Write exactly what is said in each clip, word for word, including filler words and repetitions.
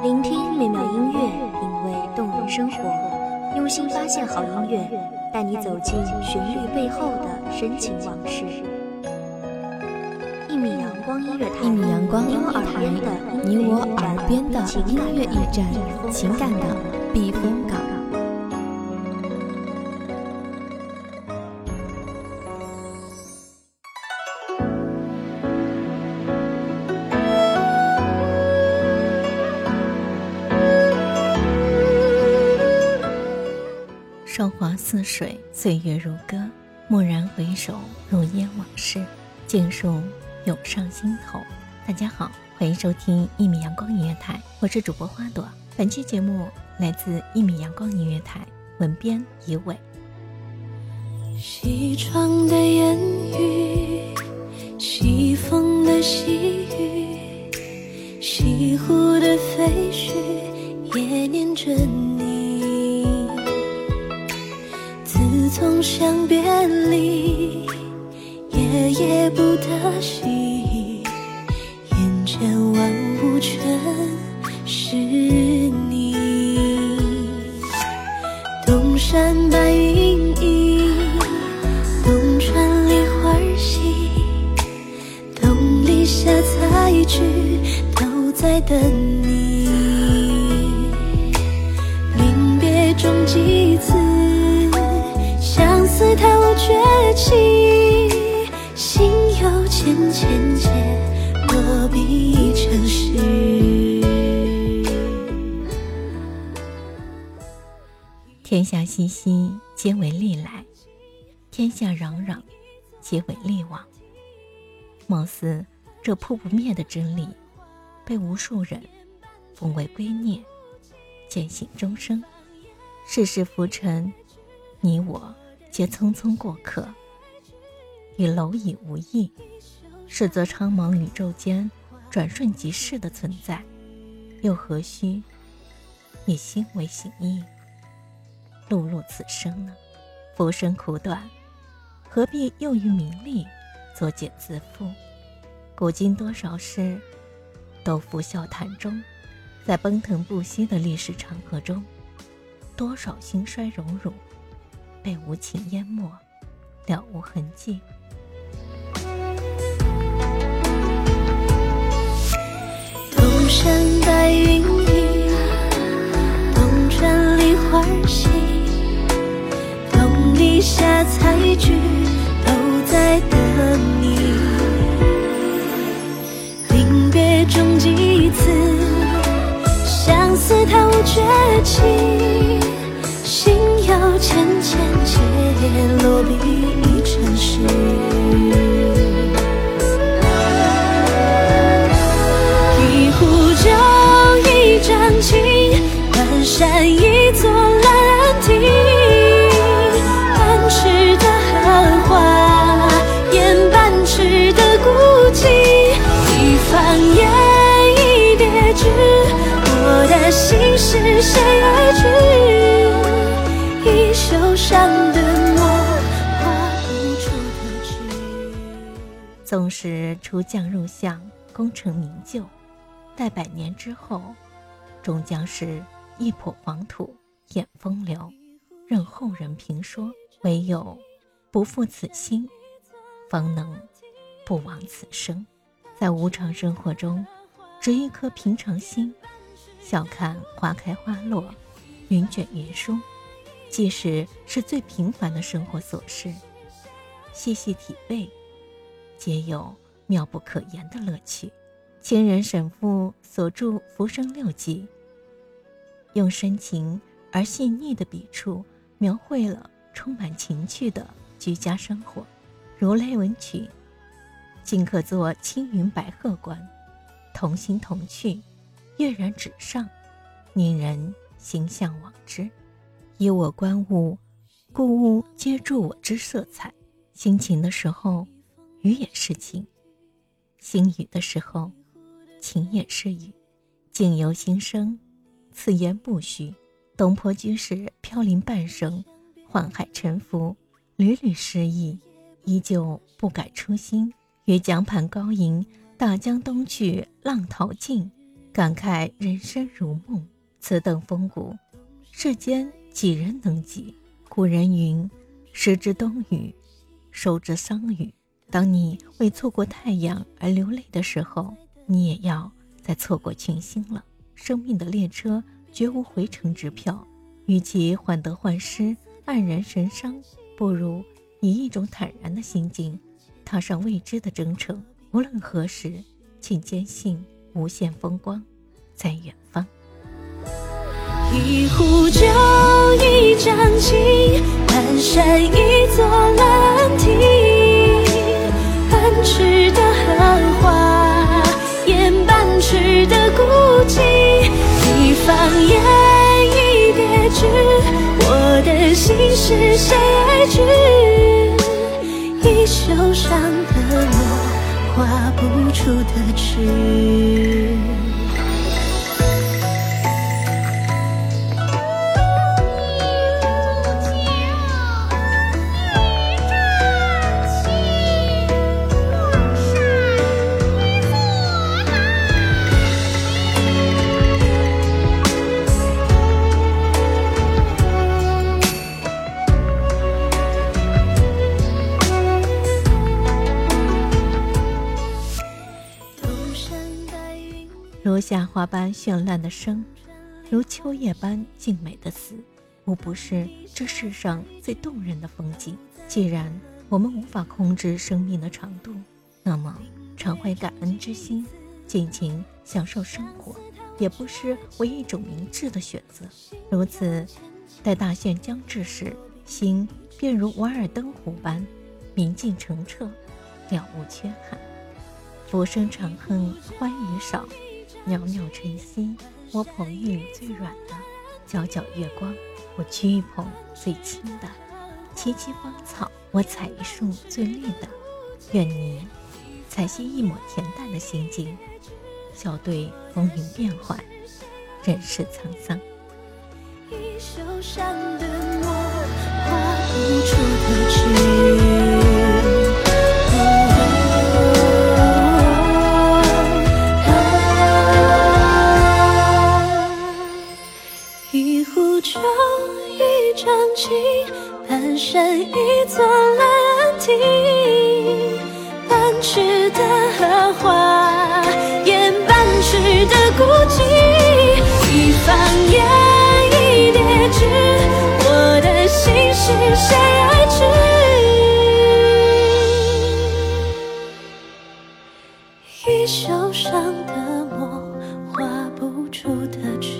聆听美妙音乐，品味动人生活，用心发现好音乐，带你走进旋律背后的深情往事。一米阳光音乐台， 一米阳光音乐台， 你我耳边的音乐驿站，情感的避风港。韶华似水，岁月如歌，蓦然回首，如烟往事，尽数涌上心头。大家好，欢迎收听一米阳光音乐台，我是主播花朵。本期节目来自一米阳光音乐台，文编一伟。 西窗的烟雨，西风的细雨，西湖的废墟也念着你。自从相别离，夜夜不得息，眼前万物全是你。东山白云映，东川梨花稀，东篱下采菊都在等你。临别中几次，相思太无绝期，心有千千结，落笔成诗。 天下熙熙，皆为利来；天下攘攘，皆为利往。貌似这扑不灭的真理，被无数人奉为圭臬，践行终生。世事浮沉，你我皆匆匆过客，与蝼蚁无异，是则苍茫宇宙间转瞬即逝的存在，又何须以心为形役，碌碌此生呢？浮生苦短，何必又于名利作茧自缚？古今多少事，都付笑谈中。在奔腾不息的历史长河中，多少兴衰荣辱被无情淹没，了无痕迹。 东山白云映，东川梨花稀，东篱下采菊都在等你。临别中几次，相思太无绝期，心有千千结，落笔成诗。一壶酒，一张情，关山一座兰亭，半尺的荷花，掩半尺的孤寂。一番烟，一叠纸，我的心是谁而知？一袖上的墨，画不出的句。 纵使出将入相，功成名就，待百年之后，终将是一抔黄土掩风流，任后人评说。唯有不负此心，方能不枉此生。在无常生活中，执一颗平常心，笑看花开花落，云卷云舒。即使是最平凡的生活琐事，细细体味，皆有妙不可言的乐趣。清人沈复所著《浮生六记》，用深情而细腻的笔触描绘了充满情趣的居家生活。如雷文曲，尽可作青云白鹤观，同心同趣，跃然纸上，令人心向往之。以我观物，故物皆著我之色彩。心情的时候，雨也是情；心雨的时候，情也是雨。境由心生，此言不虚。东坡居士飘零半生，宦海沉浮，屡屡失意，依旧不改初心。于江畔高吟，大江东去浪淘尽， 感慨人生如梦，此等风骨，世间几人能及？古人云：时之冬雨，收之桑榆。当你为错过太阳而流泪的时候，你也要再错过群星了。生命的列车绝无回程之票，与其患得患失、黯然神伤，不如以一种坦然的心境踏上未知的征程。无论何时，请坚信无限风光在远方。 一壶酒，一张情，半山一座兰亭，半池的荷花，掩半池的孤寂。一放眼，一叠纸，我的心事谁爱知？一袖上的墨，画不出的痴。 如夏花般绚烂的生，如秋叶般静美的死，无不是这世上最动人的风景。既然我们无法控制生命的长度，那么常怀感恩之心，尽情享受生活，也不失为一种明智的选择。如此，待大限将至时，心便如瓦尔登湖般明净澄澈，了无缺憾。浮生长恨欢愉少，袅袅晨曦，我捧玉里最软的；皎皎月光，我掬一捧最轻的；萋萋芳草，我采一束最绿的。愿你采撷一抹恬淡的心境，笑对风云变幻，人世沧桑。 一袖上的墨，画不出的痴。一壶酒，一张情，半山一座兰亭，半池的荷花，掩半池的孤寂。一放眼，一叠纸，我的心事谁爱知？一袖上的墨，画不出的痴。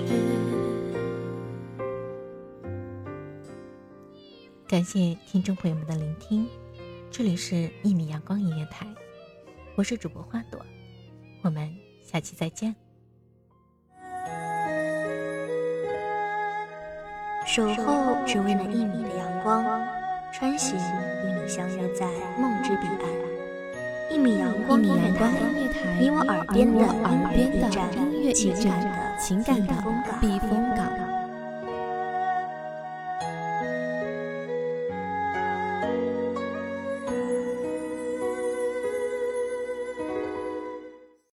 感谢听众朋友们的聆听，这里是一米阳光音乐台，我是主播花朵，我们下期再见。 守候只为那一米的阳光，穿行与你相约在梦之彼岸。一米阳光音乐台，你我耳边的耳边的音乐情感的情感的避风港。